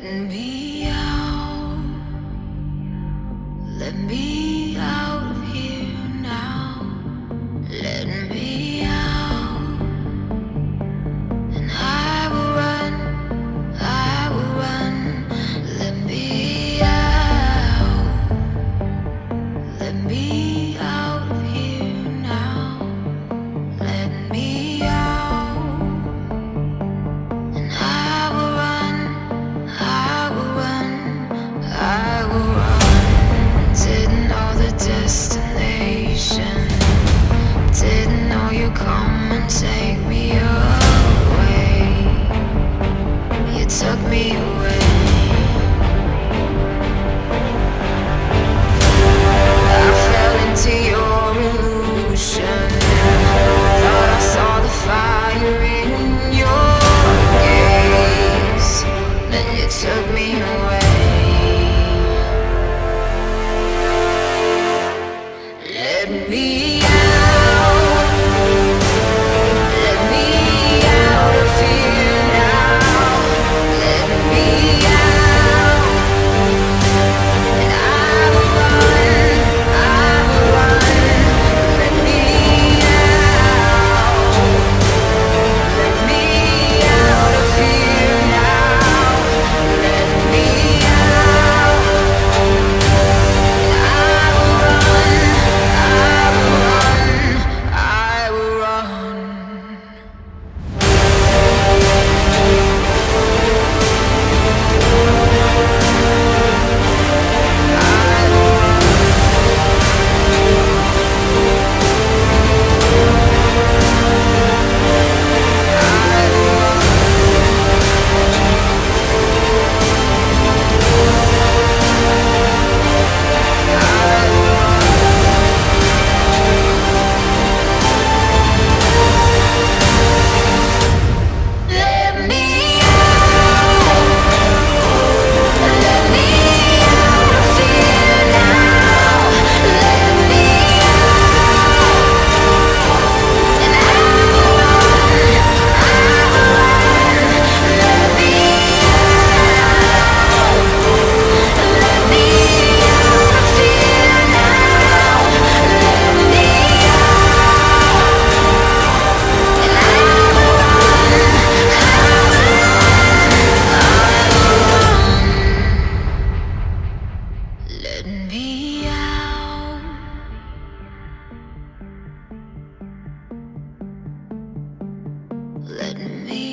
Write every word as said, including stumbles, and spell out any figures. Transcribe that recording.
Let me out, let me out of here now. Let me out, and I will run, I will run. Let me out, let me out of here now. Let me out, and I will run, I will run, I will run. Didn't know the destination, didn't know you'd come and take me away. You took me away. I fell into your illusion, thought I saw the fire in your gaze. Then you took me away. Let me out, let me out of here now. Let me out, and I will run, I will run. Let me out, let me out of here now. Let me out, and I will run, I will run, I will run. Let me out, let me out of here now. Let me out, and I will run, I will run. Let me out, let me out of here now. Let me out, and I will run, I let me out, let me